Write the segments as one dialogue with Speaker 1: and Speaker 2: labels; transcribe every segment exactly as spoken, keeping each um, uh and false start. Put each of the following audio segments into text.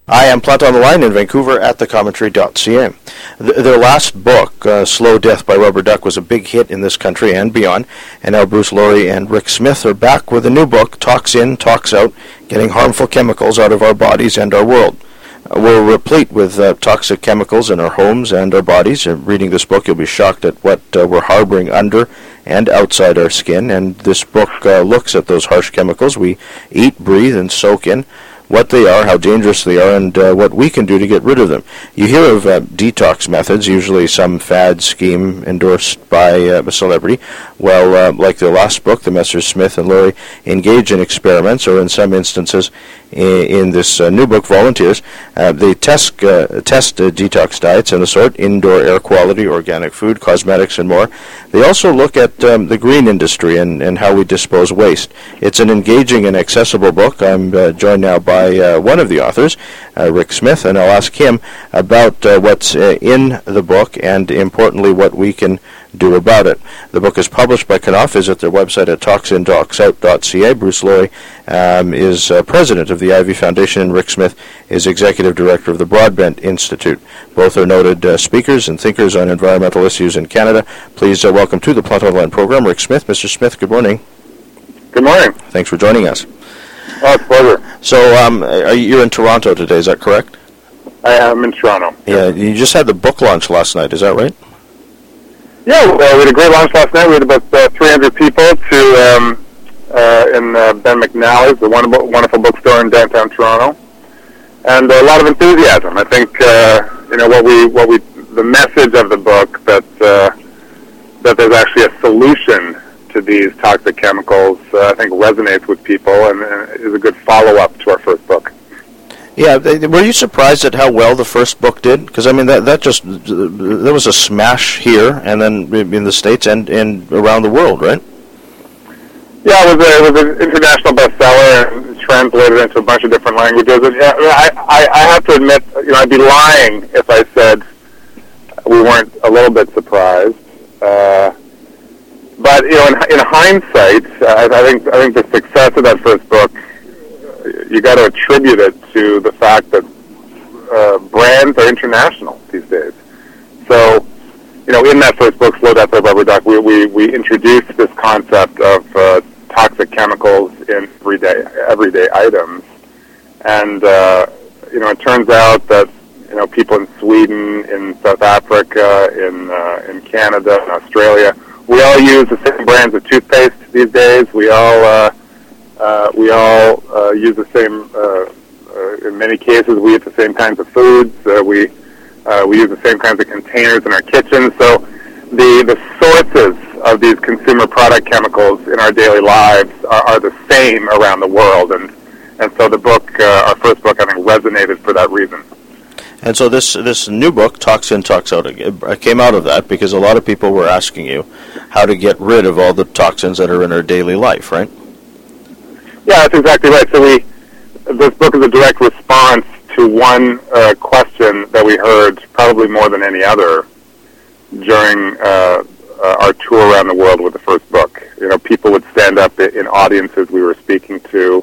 Speaker 1: I am Plant on the Line in Vancouver at the commentary dot c a. Th- their last book, uh, Slow Death by Rubber Duck, was a big hit in this country and beyond, and now Bruce Laurie and Rick Smith are back with a new book, Talks In, Talks Out, Getting Harmful Chemicals Out of Our Bodies and Our World. Uh, we're replete with uh, toxic chemicals in our homes and our bodies. Uh, reading this book, you'll be shocked at what uh, we're harboring under and outside our skin, and this book uh, looks at those harsh chemicals we eat, breathe, and soak in, what they are, how dangerous they are, and uh, what we can do to get rid of them. You hear of uh, detox methods, usually some fad scheme endorsed by uh, a celebrity. Well, uh, like the last book, the Messrs. Smith and Laurie engage in experiments, or in some instances, in, in this uh, new book, Volunteers, uh, they test, uh, test uh, detox diets and the sort, indoor air quality, organic food, cosmetics, and more. They also look at um, the green industry and, and how we dispose waste. It's an engaging and accessible book. I'm uh, joined now by By, uh, one of the authors, uh, Rick Smith, and I'll ask him about uh, what's uh, in the book and, importantly, what we can do about it. The book is published by Knopf. Visit their website at talks in talks out dot c a. Bruce Laurie um, is uh, president of the Ivy Foundation, and Rick Smith is executive director of the Broadbent Institute. Both are noted uh, speakers and thinkers on environmental issues in Canada. Please uh, welcome to the Plant on the Line program, Rick Smith. Mister Smith, good morning.
Speaker 2: Good morning.
Speaker 1: Thanks for joining us.
Speaker 2: Oh, it's a pleasure.
Speaker 1: So um, are you, you're in Toronto today, is that correct?
Speaker 2: I am in Toronto.
Speaker 1: Yeah, you just had the book launch last night, is that right?
Speaker 2: Yeah, uh, we had a great launch last night. We had about uh, three hundred people to um, uh, in uh, Ben McNally's, the wonderful, wonderful bookstore in downtown Toronto, and a lot of enthusiasm. I think uh, you know what we what we the message of the book that uh, that there's actually a solution to these toxic chemicals, uh, I think resonates with people and, and is a good follow-up to our first book.
Speaker 1: Yeah, they, were you surprised at how well the first book did? Because, I mean, that that just, there was a smash here and then in the States and, and around the world, right?
Speaker 2: Yeah, it was, a, it was an international bestseller and translated into a bunch of different languages. And yeah, I, I, I have to admit, you know, I'd be lying if I said we weren't a little bit surprised. Uh, But you know, in, in hindsight, uh, I think I think the success of that first book, you got to attribute it to the fact that uh, brands are international these days. So, you know, in that first book, Slow Death by Rubber Duck, we we, we introduced this concept of uh, toxic chemicals in everyday everyday items, and uh, you know, it turns out that you know people in Sweden, in South Africa, in uh, in Canada, in Australia, we all use the same brands of toothpaste these days. We all uh, uh, we all uh, use the same. Uh, uh, in many cases, we eat the same kinds of foods. Uh, we uh, we use the same kinds of containers in our kitchens. So the the sources of these consumer product chemicals in our daily lives are, are the same around the world. And and so the book, uh, our first book, I think, resonated for that reason.
Speaker 1: And so this this new book, Talks In, Talks Out, it came out of that because a lot of people were asking you how to get rid of all the toxins that are in our daily life, right?
Speaker 2: Yeah, that's exactly right. So we, this book is a direct response to one uh, question that we heard probably more than any other during uh, uh, our tour around the world with the first book. You know, people would stand up in audiences we were speaking to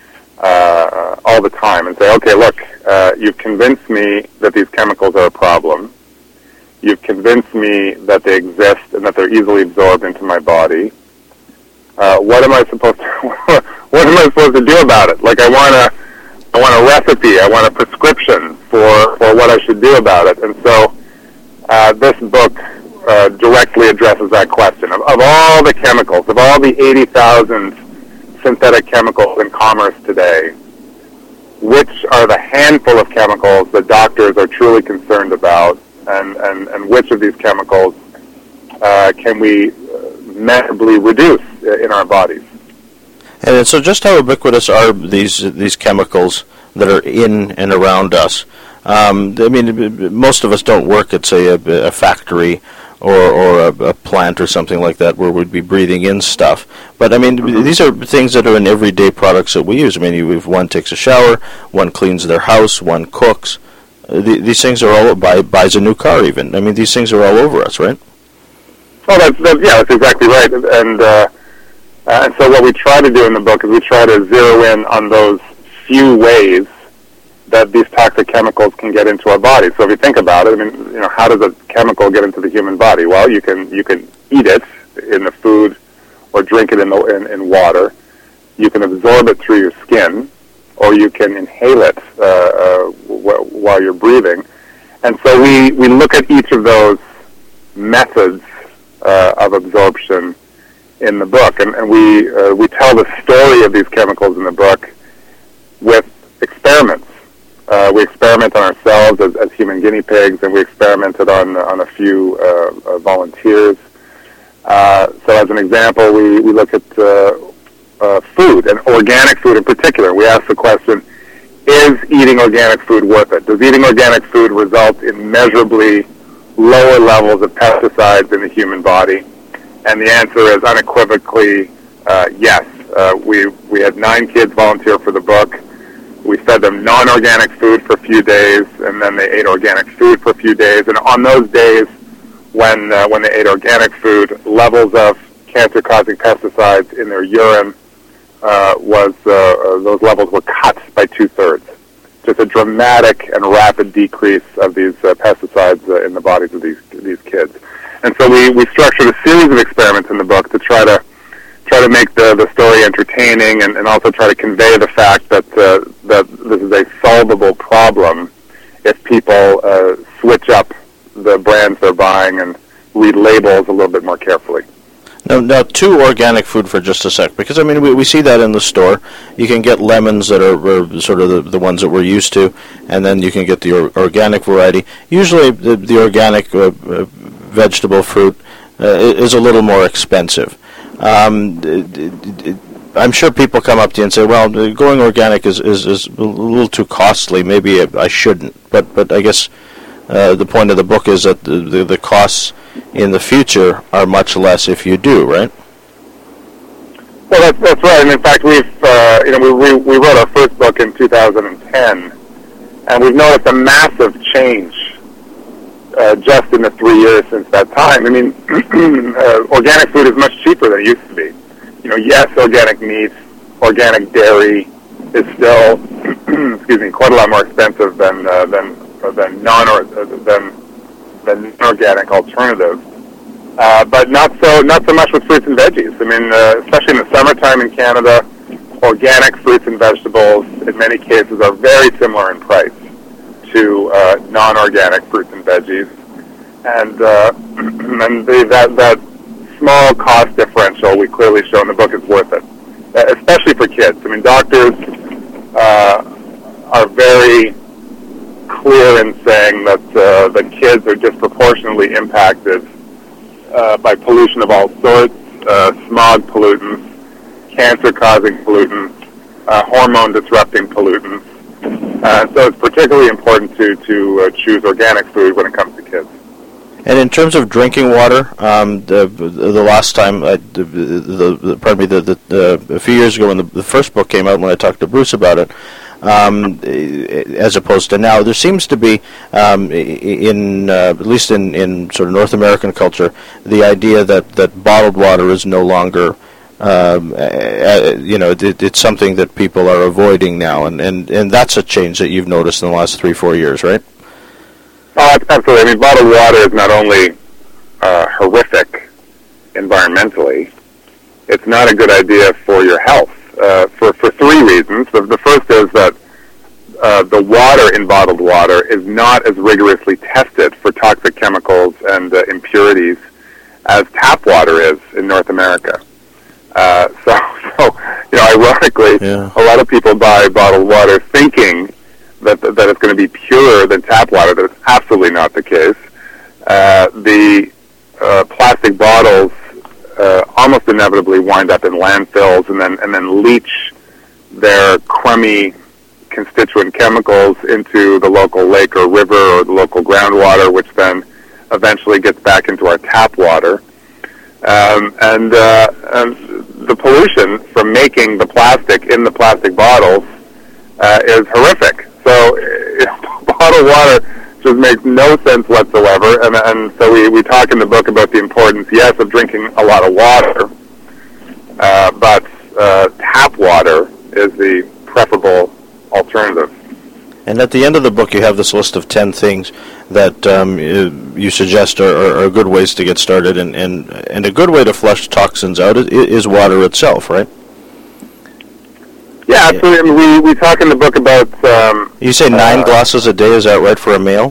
Speaker 2: uh, all the time and say, okay, look, uh, you've convinced me that these chemicals are a problem. You've convinced me that they exist and that they're easily absorbed into my body. Uh, what am I supposed to? What am I supposed to do about it? Like, I want a, I want a recipe. I want a prescription for, for what I should do about it. And so, uh, this book uh, directly addresses that question of, of all the chemicals, of all the eighty thousand synthetic chemicals in commerce today. Which are the handful of chemicals that doctors are truly concerned about? And, and, and which of these chemicals uh, can we measurably reduce in our bodies?
Speaker 1: And so just how ubiquitous are these these chemicals that are in and around us? Um, I mean, most of us don't work at, say, a, a factory or, or a, a plant or something like that where we'd be breathing in stuff. But, I mean, mm-hmm. these are things that are in everyday products that we use. I mean, you, one takes a shower, one cleans their house, one cooks. The, these things are all, buy, buys a new car even. I mean, these things are all over us, right?
Speaker 2: Oh, that's, that's yeah, that's exactly right. And uh, uh, and so what we try to do in the book is we try to zero in on those few ways that these toxic chemicals can get into our body. So if you think about it, I mean, you know, how does a chemical get into the human body? Well, you can you can eat it in the food or drink it in the in, in water. You can absorb it through your skin, or you can inhale it uh, uh, w- while you're breathing. And so we, we look at each of those methods uh, of absorption in the book, and, and we uh, we tell the story of these chemicals in the book with experiments. Uh, we experiment on ourselves as, as human guinea pigs, and we experimented on on a few uh, uh, volunteers. Uh, so, as an example, we we look at uh, uh, food, and organic food in particular. We ask the question: is eating organic food worth it? Does eating organic food result in measurably lower levels of pesticides in the human body? And the answer is unequivocally uh, yes. Uh, we we had nine kids volunteer for the book. We fed them non-organic food for a few days, and then they ate organic food for a few days. And on those days, when uh, when they ate organic food, levels of cancer-causing pesticides in their urine uh, was uh, uh, those levels were cut by two-thirds. Just a dramatic and rapid decrease of these uh, pesticides uh, in the bodies of these these kids. And so we, we structured a series of experiments in the book to try to try to make the, the story entertaining, and, and also try to convey the fact that uh, that this is a solvable problem if people uh, switch up the brands they're buying and read labels a little bit more carefully.
Speaker 1: Now, now, to organic food for just a sec, because I mean we, we see that in the store. You can get lemons that are, are sort of the, the ones that we're used to, and then you can get the or, organic variety. Usually, the, the organic uh, uh, vegetable fruit uh, is a little more expensive. Um, it, it, it, I'm sure people come up to you and say, well, going organic is, is, is a little too costly. Maybe I shouldn't. But but I guess uh, the point of the book is that the, the, the costs in the future are much less if you do, right?
Speaker 2: Well, that's, that's right. And in fact, we've uh, you know we, we we wrote our first book in two thousand ten, and we've noticed a massive change Uh, just in the three years since that time. I mean, uh, organic food is much cheaper than it used to be. You know, yes, organic meat, organic dairy is still, excuse me, quite a lot more expensive than uh, than uh, than non or uh, than than organic alternatives. Uh, but not so not so much with fruits and veggies. I mean, uh, especially in the summertime in Canada, organic fruits and vegetables in many cases are very similar in price to uh, non-organic fruits and veggies, and uh, and the, that that small cost differential we clearly show in the book is worth it, uh, especially for kids. I mean, doctors uh, are very clear in saying that uh, the kids are disproportionately impacted uh, by pollution of all sorts, uh, smog pollutants, cancer-causing pollutants, uh, hormone-disrupting pollutants. Uh, so it's particularly important to, to uh, choose organic food when it comes to kids.
Speaker 1: And in terms of drinking water, um, the the last time, I, the, the, the pardon me, the, the, the a few years ago when the, the first book came out, when I talked to Bruce about it, um, as opposed to now, there seems to be, um, in uh, at least in, in sort of North American culture, the idea that, that bottled water is no longer. Um, uh, you know, it, it's something that people are avoiding now, and, and, and that's a change that you've noticed in the last three, four years, right?
Speaker 2: Oh, absolutely. I mean, bottled water is not only uh, horrific environmentally, it's not a good idea for your health uh, for, for three reasons. The, the first is that uh, the water in bottled water is not as rigorously tested for toxic chemicals and uh, impurities as tap water is in North America. Uh, so, so, you know, ironically, yeah. a lot of people buy bottled water thinking that that it's going to be purer than tap water. That is absolutely not the case. Uh, the uh, plastic bottles uh, almost inevitably wind up in landfills and then and then leach their crummy constituent chemicals into the local lake or river or the local groundwater, which then eventually gets back into our tap water. Um, and, uh, and the pollution from making the plastic in the plastic bottles uh, is horrific. So uh, bottled water just makes no sense whatsoever. And, and so we, we talk in the book about the importance, yes, of drinking a lot of water, uh, but uh, tap water is the preferable alternative.
Speaker 1: And at the end of the book, you have this list of ten things that um, you suggest are, are, are good ways to get started, and, and, and a good way to flush toxins out is, is water itself, right?
Speaker 2: Yeah, absolutely. I mean, we, we talk in the book about... Um,
Speaker 1: you say nine
Speaker 2: uh, glasses
Speaker 1: a day, is that right, for a male?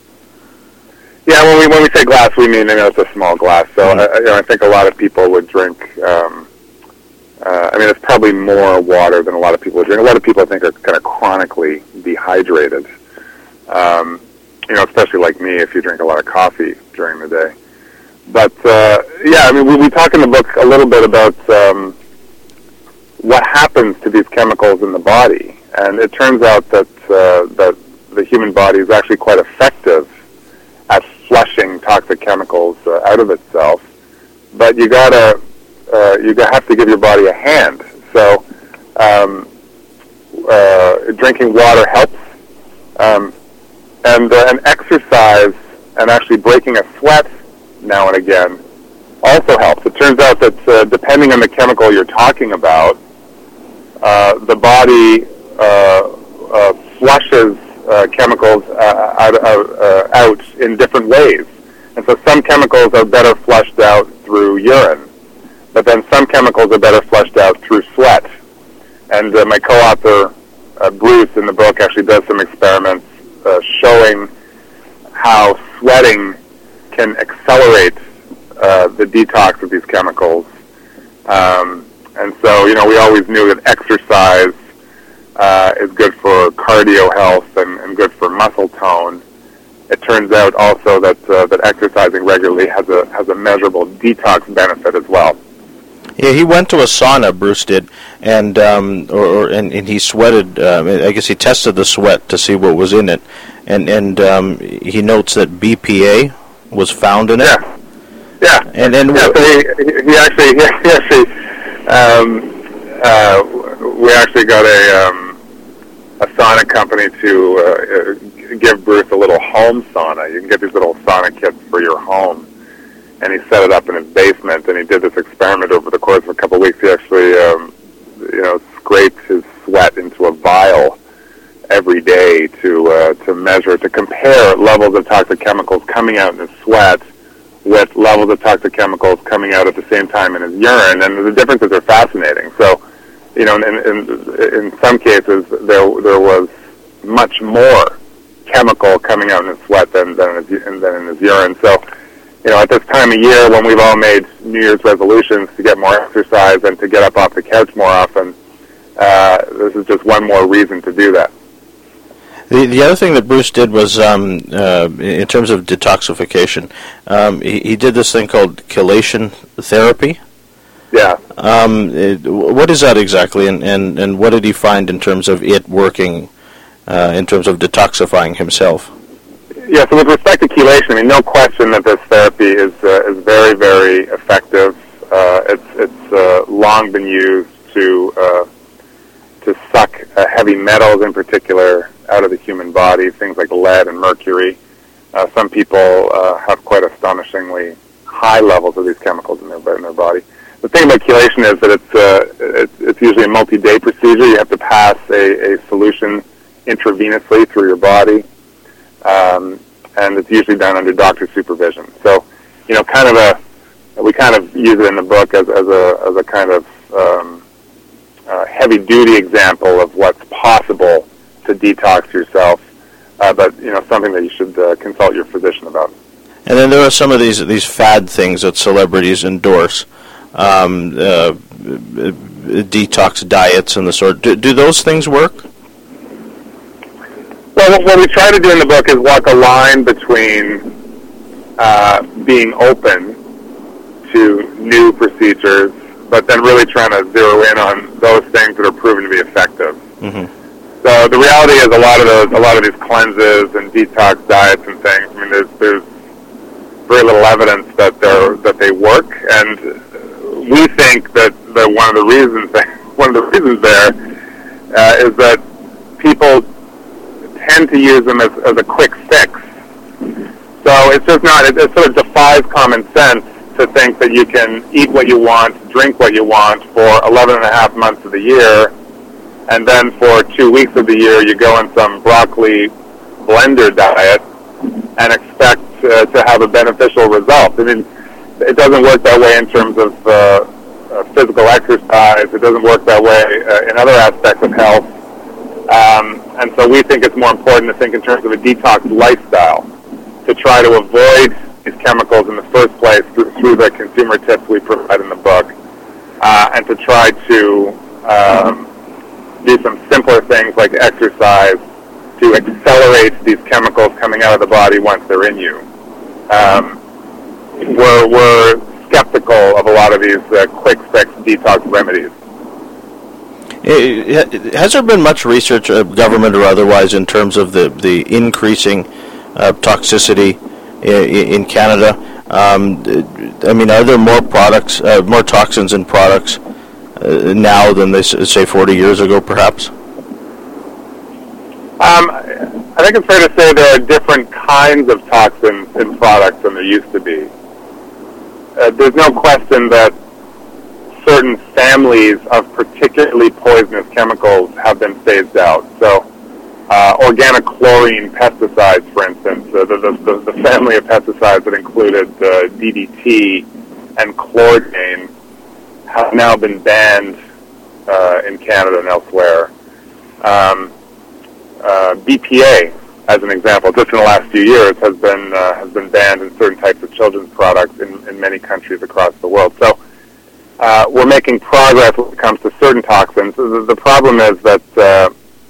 Speaker 2: Yeah, when we when we say glass, we mean, you know, it's a small glass. So mm-hmm. I, you know, I think a lot of people would drink... Um, uh, I mean, it's probably more water than a lot of people would drink. A lot of people, I think, are kind of chronically dehydrated. Um, you know, especially like me, if you drink a lot of coffee during the day. But, uh, yeah, I mean, we, we talk in the book a little bit about... Um, what happens to these chemicals in the body, and it turns out that uh, that the human body is actually quite effective at flushing toxic chemicals uh, out of itself. But you gotta uh, you have to give your body a hand. So um, uh, drinking water helps, um, and uh, and exercise and actually breaking a sweat now and again also helps. It turns out that uh, depending on the chemical you're talking about, Uh, the body uh, uh, flushes uh, chemicals uh, out, uh, out in different ways. And so some chemicals are better flushed out through urine, but then some chemicals are better flushed out through sweat. And uh, my co-author, uh, Bruce, in the book actually does some experiments uh, showing how sweating can accelerate uh, the detox of these chemicals. Um, And so, you know, we always knew that exercise uh, is good for cardio health and, and good for muscle tone. It turns out also that uh, that exercising regularly has a has a measurable detox benefit as well.
Speaker 1: Yeah, he went to a sauna, Bruce did, and um, or, or and, and he sweated. Um, I guess he tested the sweat to see what was in it, and and um, he notes that B P A was found in it.
Speaker 2: Yeah, yeah,
Speaker 1: and and
Speaker 2: yeah. So he, he actually he actually. Um, uh, we actually got a um, a sauna company to uh, give Bruce a little home sauna. You can get these little sauna kits for your home, and he set it up in his basement. And he did this experiment over the course of a couple of weeks. He actually, um, you know, scraped his sweat into a vial every day to uh, to measure, to compare levels of toxic chemicals coming out in his sweat with levels of toxic chemicals coming out at the same time in his urine, and the differences are fascinating. So, you know, in in, in some cases, there there was much more chemical coming out in his sweat than than in his, than in his urine. So, you know, at this time of year when we've all made New Year's resolutions to get more exercise and to get up off the couch more often, uh, this is just one more reason to do that.
Speaker 1: The the other thing that Bruce did was, um, uh, in terms of detoxification, um, he, he did this thing called chelation therapy.
Speaker 2: Yeah.
Speaker 1: Um, it, what is that exactly, and, and, and what did he find in terms of it working, uh, in terms of detoxifying himself?
Speaker 2: Yeah, so with respect to chelation, I mean, no question that this therapy is uh, is very, very effective. Uh, it's it's uh, long been used to uh, to suck uh, heavy metals in particular out of the human body, things like lead and mercury. Uh, some people uh, have quite astonishingly high levels of these chemicals in their in their body. The thing about chelation is that it's uh, it's, it's usually a multi-day procedure. You have to pass a, a solution intravenously through your body, um, and it's usually done under doctor supervision. So, you know, kind of a we kind of use it in the book as as a as a kind of um, uh, heavy-duty example of what's possible to detox yourself, uh, but you know, something that you should uh, consult your physician about.
Speaker 1: And then there are some of these these fad things that celebrities endorse, um, uh, detox diets and the sort. Do, do those things work?
Speaker 2: Well, what we try to do in the book is walk a line between uh, being open to new procedures, but then really trying to zero in on those things that are proven to be effective. Mm-hmm. So the reality is, a lot of those, a lot of these cleanses and detox diets and things. I mean, there's there's very little evidence that they're that they work, and we think that, that one of the reasons that, one of the reasons there uh, is that people tend to use them as, as a quick fix. So it's just not. It, it sort of defies common sense to think that you can eat what you want, drink what you want for eleven and a half months of the year, and then for two weeks of the year you go on some broccoli blender diet and expect uh, to have a beneficial result. I mean, it doesn't work that way in terms of uh, uh, physical exercise. It doesn't work that way uh, in other aspects of health. Um, and so we think it's more important to think in terms of a detox lifestyle, to try to avoid these chemicals in the first place through, through the consumer tips we provide in the book, uh, and to try to um, do some simpler things like exercise to accelerate these chemicals coming out of the body once they're in you. Um, we're, we're skeptical of a lot of these uh, quick fix detox remedies.
Speaker 1: Has there been much research, uh, government or otherwise, in terms of the, the increasing uh, toxicity in, in Canada? Um, I mean, are there more products, uh, more toxins in products uh, now than they say forty years ago, perhaps?
Speaker 2: Um, I think it's fair to say there are different kinds of toxins in products than there used to be. Uh, there's no question that certain families of particularly poisonous chemicals have been phased out. So, uh, organic chlorine pesticides, for instance, uh, the, the, the family of pesticides that included uh, D D T and chlordane have now been banned uh, in Canada and elsewhere. Um, uh, B P A, as an example, just in the last few years, has been uh, has been banned in certain types of children's products in, in many countries across the world. So. Uh, we're making progress when it comes to certain toxins. The, the problem is that uh,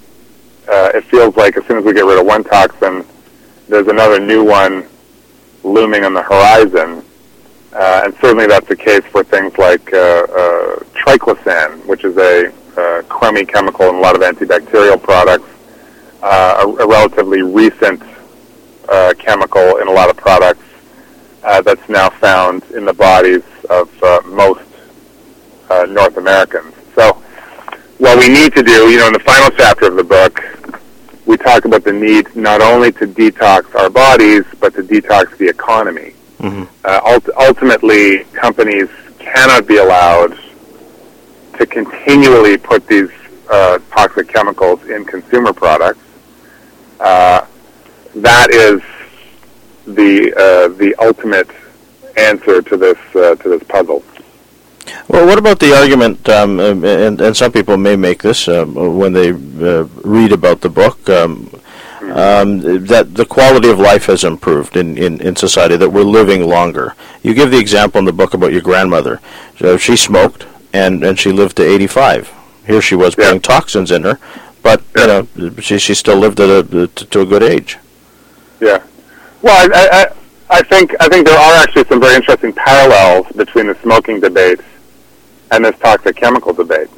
Speaker 2: uh, it feels like as soon as we get rid of one toxin, there's another new one looming on the horizon. Uh, and certainly that's the case for things like uh, uh, triclosan, which is a uh, crummy chemical in a lot of antibacterial products, uh, a, a relatively recent uh, chemical in a lot of products uh, that's now found in the bodies of uh, most Uh, North Americans. So what we need to do, you know, in the final chapter of the book, we talk about the need not only to detox our bodies, but to detox the economy. Mm-hmm. Uh, ult- ultimately, companies cannot be allowed to continually put these uh, toxic chemicals in consumer products. Uh, that is the uh, the ultimate answer to this uh, to this puzzle.
Speaker 1: Well, what about the argument, um, and, and some people may make this uh, when they uh, read about the book, um, um, that the quality of life has improved in, in, in society, that we're living longer. You give the example in the book about your grandmother. So she smoked, and, and she lived to eighty-five. Here she was putting yeah. toxins in her, but yeah. you know she she still lived at a, to, to a good age.
Speaker 2: Yeah. Well, I, I, I think I think there are actually some very interesting parallels between the smoking debate and this toxic chemical debate.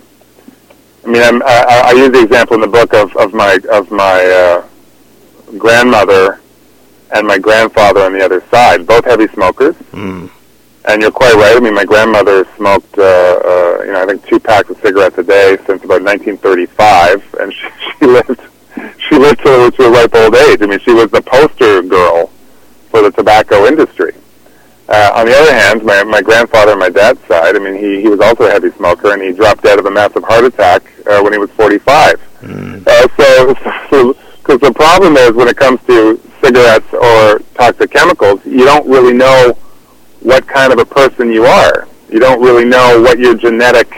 Speaker 2: I mean, I'm, I, I use the example in the book of, of my of my uh, grandmother and my grandfather on the other side, both heavy smokers. Mm. And you're quite right. I mean, my grandmother smoked, uh, uh, you know, I think two packs of cigarettes a day since about nineteen thirty-five, and she, she lived she lived to, to a ripe old age. I mean, she was the poster girl for the tobacco industry. Uh, on the other hand, my, my grandfather on my dad's side, I mean, he, he was also a heavy smoker, and he dropped dead of a massive heart attack uh, when he was forty-five. Mm. Uh, so, because so, the problem is when it comes to cigarettes or toxic chemicals, you don't really know what kind of a person you are. You don't really know what your genetic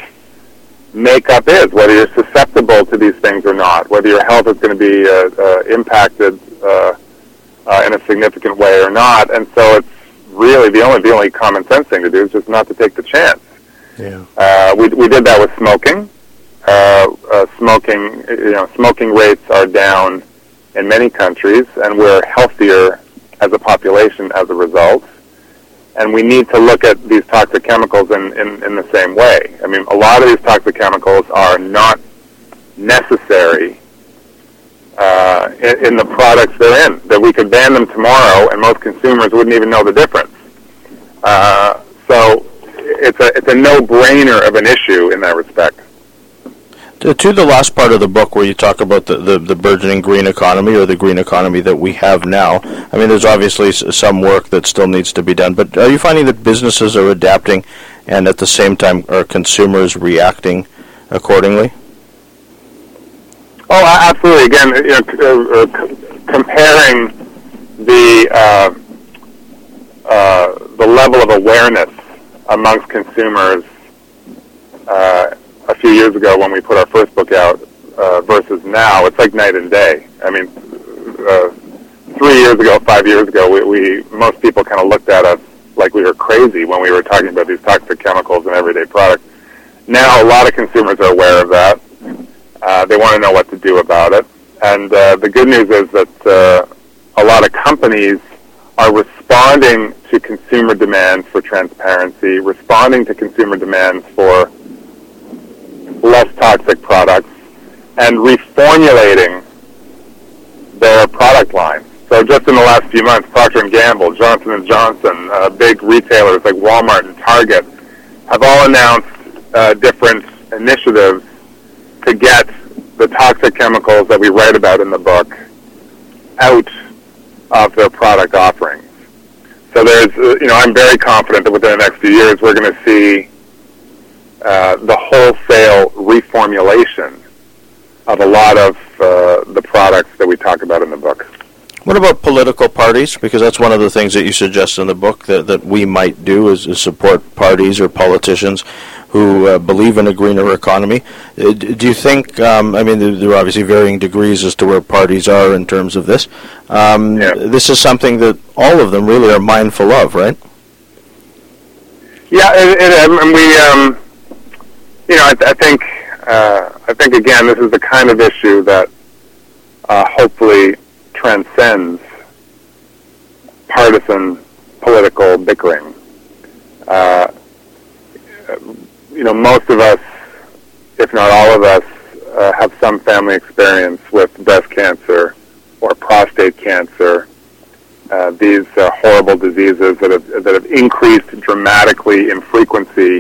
Speaker 2: makeup is, whether you're susceptible to these things or not, whether your health is going to be uh, uh, impacted uh, uh, in a significant way or not. And so it's really the only the only common sense thing to do is just not to take the chance. Yeah. Uh, we we did that with smoking. Uh, uh, smoking, you know, smoking rates are down in many countries, and we're healthier as a population as a result. And we need to look at these toxic chemicals in, in, in the same way. I mean, a lot of these toxic chemicals are not necessary Uh, in, in the products they're in, that we could ban them tomorrow and most consumers wouldn't even know the difference. Uh, so it's a it's a no-brainer of an issue in that respect.
Speaker 1: To, to the last part of the book where you talk about the, the, the burgeoning green economy or the green economy that we have now, I mean, there's obviously some work that still needs to be done, but are you finding that businesses are adapting and at the same time are consumers reacting accordingly?
Speaker 2: Oh, absolutely. Again, you know, uh, uh, comparing the uh, uh, the level of awareness amongst consumers uh, a few years ago when we put our first book out uh, versus now, it's like night and day. I mean, uh, three years ago, five years ago, we, we most people kind of looked at us like we were crazy when we were talking about these toxic chemicals in everyday products. Now, a lot of consumers are aware of that. Uh, they want to know what to do about it. And uh, the good news is that uh, a lot of companies are responding to consumer demands for transparency, responding to consumer demands for less toxic products, and reformulating their product lines. So just in the last few months, Procter and Gamble, Johnson and Johnson, uh, big retailers like Walmart and Target have all announced uh, different initiatives to get the toxic chemicals that we write about in the book out of their product offerings. So there's, uh, you know, I'm very confident that within the next few years we're going to see uh, the wholesale reformulation of a lot of uh, the products that we talk about in the book.
Speaker 1: What about political parties? Because that's one of the things that you suggest in the book that, that we might do is, is support parties or politicians who uh, believe in a greener economy. Uh, do you think, um, I mean, there, there are obviously varying degrees as to where parties are in terms of this. Um,
Speaker 2: yeah.
Speaker 1: This is something that all of them really are mindful of, right?
Speaker 2: Yeah, it, it, and we, um, you know, I, I think, uh, I think again, this is the kind of issue that uh, hopefully transcends partisan political bickering. Uh, you know, most of us, if not all of us, uh, have some family experience with breast cancer or prostate cancer. Uh, these uh, horrible diseases that have that have increased dramatically in frequency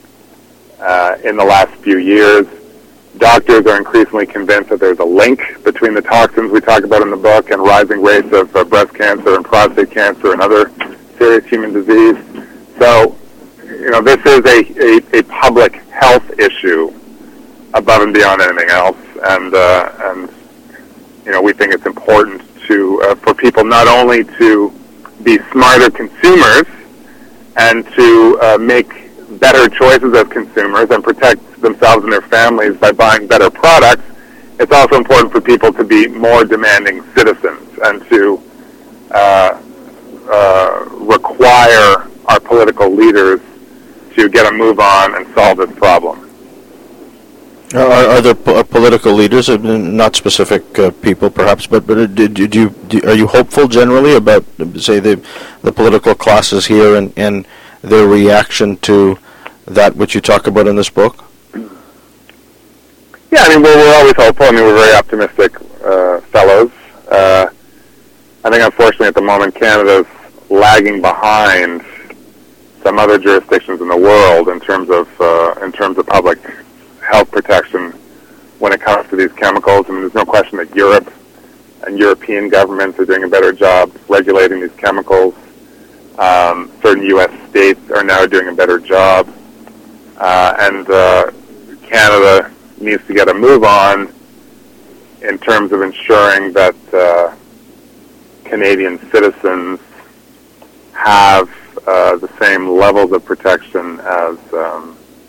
Speaker 2: uh, in the last few years. Doctors are increasingly convinced that there's a link between the toxins we talk about in the book and rising rates of uh, breast cancer and prostate cancer and other serious human disease. So, you know, this is a, a, a public health issue above and beyond anything else. And, uh, and you know, we think it's important to uh, for people not only to be smarter consumers and to uh, make better choices as consumers and protect themselves and their families by buying better products, it's also important for people to be more demanding citizens and to uh, uh, require our political leaders to get a move on and solve this problem.
Speaker 1: Are, are there po- political leaders, uh, not specific uh, people perhaps, but but uh, did, did you do, are you hopeful generally about, say, the the political classes here and, and their reaction to that which you talk about in this book?
Speaker 2: Yeah, I mean, we're, we're always hopeful. I mean, we're very optimistic uh, fellows. Uh, I think, unfortunately, at the moment, Canada's lagging behind some other jurisdictions in the world in terms of uh, in terms of public health protection when it comes to these chemicals. I mean, there's no question that Europe and European governments are doing a better job regulating these chemicals. Um, certain U S states are now doing a better job. Uh, and uh, Canada needs to get a move on in terms of ensuring that uh, Canadian citizens have uh, the same levels of protection as um,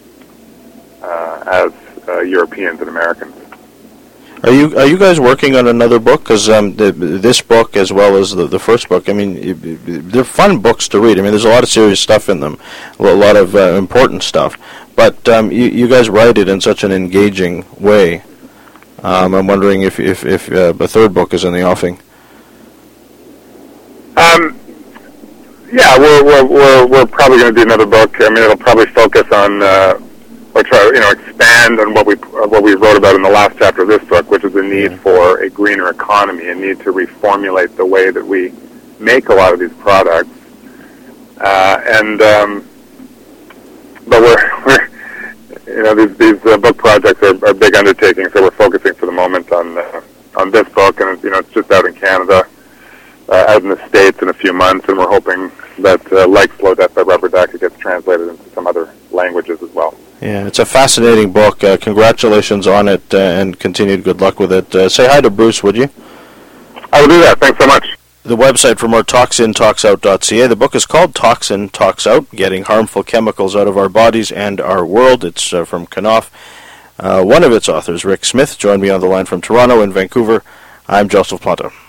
Speaker 2: uh, as uh, Europeans and Americans.
Speaker 1: Are you are you guys working on another book? Because um, this book, as well as the, the first book, I mean, it, it, they're fun books to read. I mean, there's a lot of serious stuff in them, a lot of uh, important stuff. But um, you, you guys write it in such an engaging way. Um, I'm wondering if if, if uh, a third book is in the offing.
Speaker 2: Um, yeah, we're we're we're, we're probably going to do another book. I mean, it'll probably focus on. Uh, or try, you know, expand on what we uh, what we wrote about in the last chapter of this book, which is the need for a greener economy, a need to reformulate the way that we make a lot of these products. Uh, and um, but we're we're you know these these uh, book projects are, are big undertakings, so we're focusing for the moment on uh, on this book, and you know it's just out in Canada, uh, out in the States in a few months, and we're hoping that uh, like Slow Death by Rubber Duck, it gets translated into some other languages as well.
Speaker 1: Yeah, it's a fascinating book. Uh, congratulations on it, uh, and continued good luck with it. Uh, say hi to Bruce, would you?
Speaker 2: I will do that. Thanks so much.
Speaker 1: The website for more, toxin talks out dot c a. The book is called Toxin Talks Out, Getting Harmful Chemicals Out of Our Bodies and Our World. It's uh, from Knopf. Uh, one of its authors, Rick Smith, joined me on the line from Toronto and Vancouver. I'm Joseph Planta.